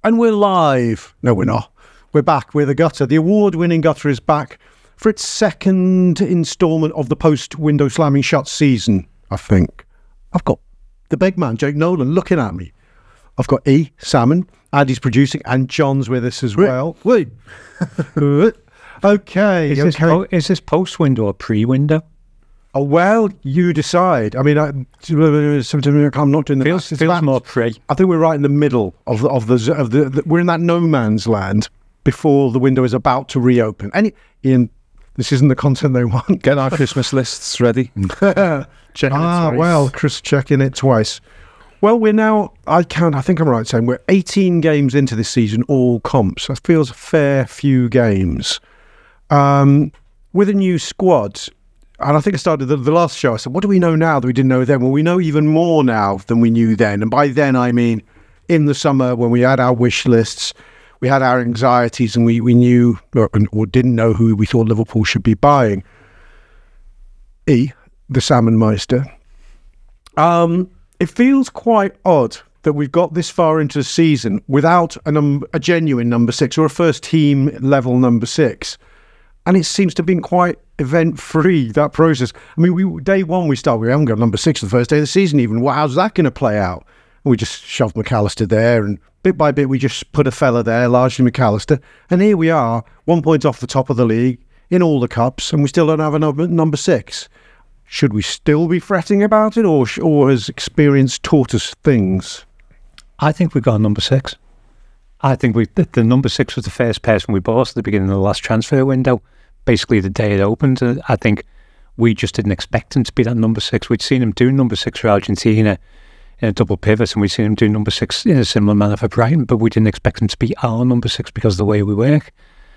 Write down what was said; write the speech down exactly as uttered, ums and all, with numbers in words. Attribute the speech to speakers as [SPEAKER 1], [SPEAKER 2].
[SPEAKER 1] And we're live. No, we're not. We're back. We're the Gutter. The award-winning Gutter is back for its second instalment of the post-window slamming shut season, I think. I've got the big man, Jake Nolan, looking at me. I've got E, Salmon, Andy's producing, and John's with us as well. Wait. Okay.
[SPEAKER 2] Is,
[SPEAKER 1] okay.
[SPEAKER 2] This po- is this post-window or pre-window?
[SPEAKER 1] Oh, well, you decide. I mean, I, I'm not doing the
[SPEAKER 2] Feels,
[SPEAKER 1] maths.
[SPEAKER 2] feels
[SPEAKER 1] About-
[SPEAKER 2] more pre.
[SPEAKER 1] I think we're right in the middle of the, of the of the, the we're in that no man's land before the window is about to reopen. Any Ian, this isn't the content they want.
[SPEAKER 3] Get our Christmas lists ready.
[SPEAKER 2] Checking
[SPEAKER 1] ah,
[SPEAKER 2] it twice.
[SPEAKER 1] well, Chris checking it twice. Well, we're now. I count. I think I'm right saying we're eighteen games into this season, all comps. That feels a fair few games. Um, with a new squad. And I think I started the, the last show. I said, what do we know now that we didn't know then? Well, we know even more now than we knew then. And by then, I mean in the summer when we had our wish lists, we had our anxieties and we, we knew or, or didn't know who we thought Liverpool should be buying. E, the Salmon Meister. Um, it feels quite odd that we've got this far into the season without a, num- a genuine number six or a first team level number six. And it seems to have been quite event-free, that process. I mean, we day one we start, we haven't got number six the first day of the season even. Well, how's that going to play out? And we just shoved McAllister there, and bit by bit we just put a fella there, largely McAllister. And here we are, one point off the top of the league, in all the cups, and we still don't have a number, number six. Should we still be fretting about it, or, or has experience taught us things?
[SPEAKER 2] I think we've got a number six. I think we the, the number six was the first person we bought at the beginning of the last transfer window. Basically, the day it opened, uh, I think we just didn't expect him to be that number six. We'd seen him do number six for Argentina in a double pivot, and we'd seen him do number six in a similar manner for Brighton, but we didn't expect him to be our number six because of the way we work.